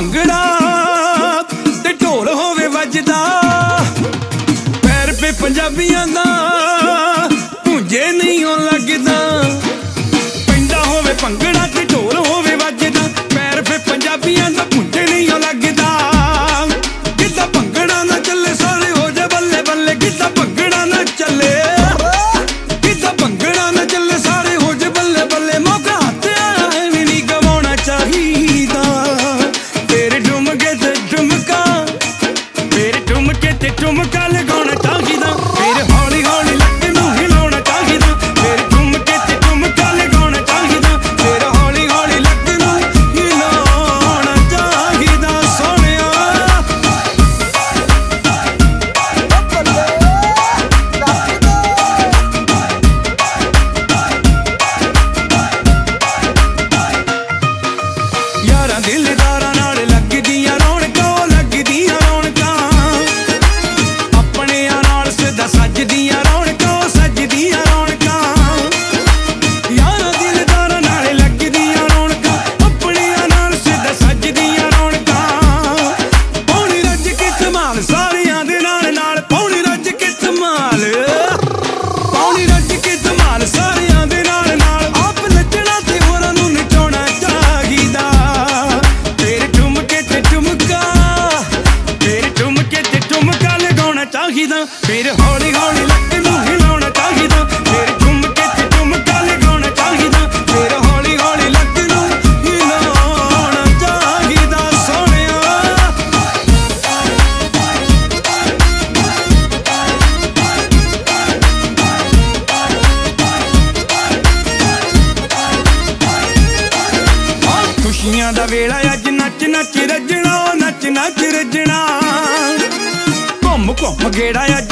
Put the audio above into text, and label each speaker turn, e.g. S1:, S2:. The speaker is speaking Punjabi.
S1: ਭੰਗੜਾ ਤੇ ਢੋਲ ਹੋਵੇ ਵੱਜਦਾ, ਪੈਰ ਪੇ ਪੰਜਾਬੀਆਂ ਦਾ ਭੁੰਜੇ ਨਹੀਂ ਉਹ ਲੱਗਦਾ। ਪੈਂਦਾ ਹੋਵੇ ਭੰਗੜਾ ਤੇ ਢੋਲ ਹੋਵੇ ਵੱਜਦਾ, ਪੈਰ ਪੇ ਪੰਜਾਬੀਆਂ ਦਾ ਭੁੰਜੇ ਨਹੀਂ ਉਹ ਲੱਗਦਾ। ਕਿੱਦਾਂ ਭੰਗੜਾ ਨਾ ਚੱਲੇ ਸਾਰੇ ਹੋ ਜਾ ਬੱਲੇ ਬੱਲੇ, ਕਿੱਦਾਂ ਭੰਗੜਾ ਨਾ ਚੱਲੇ, ਕਿੱਦਾਂ ਭੰਗੜਾ ਨਾ ਚੱਲੇ ਸਾਰੇ ਹੋ ਜਾ ਬੱਲੇ ਬੱਲੇ। ਮੌਕਾ ਹੱਥ ਆਇਆ ਨਹੀਂ ਗਵਾਉਣਾ ਚਾਹੀਦਾ, ਤੇਰੇ ਠੁਮਕੇ ਤੇ ਠੁਮਕਾ, ਤੇਰੇ ਠੁਮਕੇ ਤੇ ਠੁਮਕਾ ਲਗਾਉਣਾ ਚਾਹੀਦਾ। ਫਿਰ ਹੌਲੀ ਹੌਲੀ ਲੱਕ ਨੂੰ ਹਿਲਾਉਣਾ ਚਾਹੀਦਾ, ਤੇਰੇ ਠੁਮਕੇ ਤੇ ਠੁਮਕਾ ਲਗਾਉਣਾ ਚਾਹੀਦਾ। ਫਿਰ ਹੌਲੀ ਹੌਲੀ ਲੱਕ ਨੂੰ ਹਿਲਾਉਣਾ ਚਾਹੀਦਾ ਸੋਹਣਿਆ। ਯਾਰਾਂ ਦਿਲਦਾਰਾਂ ਨਾਲ ਲੱਗਦੀਆਂ ਰੌਣਕਾਂ, ਲੱਗਦੀਆਂ ਰੌਣਕਾਂ, ਆਪਣਿਆਂ ਨਾਲ ਸਦਾ ਸੱਜਦੀਆਂ ਰੌਣਕਾਂ, ਸੱਜਦੀਆਂ ਰੌਣਕਾਂ। ਯਾਰਾਂ ਦਿਲਦਾਰਾਂ ਨਾਲ ਲੱਗਦੀਆਂ ਰੌਣਕਾਂ, ਆਪਣਿਆਂ ਨਾਲ ਸਦਾ ਸੱਜਦੀਆਂ ਰੌਣਕਾਂ। ਪੌਣੀ ਰੱਜ ਕੇ ਧਮਾਲ ਸਾਰਿਆਂ ਦੇ ਨਾਲ ਨਾਲ, ਪੌਣੀ ਰੱਜ ਕੇ ਧਮਾਲ, ਪੌਣੀ ਰੱਜ ਕੇ ਧਮਾਲ ਸਾਰਿਆਂ ਦੇ ਨਾਲ ਨਾਲ। ਆਪ ਨੱਚਣਾ ਤੇ ਹੋਰਾਂ ਨੂੰ ਨਚਾਉਣਾ ਚਾਹੀਦਾ, ਤੇਰੇ ਠੁਮਕੇ ਤੇ ਠੁਮਕਾ, ਤੇਰੇ ਠੁਮਕੇ ਤੇ ਠੁਮਕਾ ਲਗਾਉਣਾ ਚਾਹੀਦਾ। ਫਿਰ ਹੌਲੀ ਹੌਲੀ ਲੱਕ ਨੂੰ ਹਿਲਾਉਣਾ ਚਾਹੀਦਾ, ਤੇਰੇ ਠੁਮਕੇ ਤੇ ਠੁਮਕਾ ਲਗਾਉਣਾ ਚਾਹੀਦਾ। ਫਿਰ ਹੌਲੀ ਹੌਲੀ ਲੱਕ ਨੂੰ ਹਿਲਾਉਣਾ ਚਾਹੀਦਾ ਸੋਹਣਿਆ। ਖੁਸ਼ੀਆਂ ਦਾ ਵੇਲਾ ਅੱਜ ਨੱਚ ਨੱਚ ਰੱਜਣਾ, ਨੱਚ ਨੱਚ ਰੱਜਣਾ। ਘੁੰਮ ਘੁੰਮ ਗੇੜਾ ਅੱਜ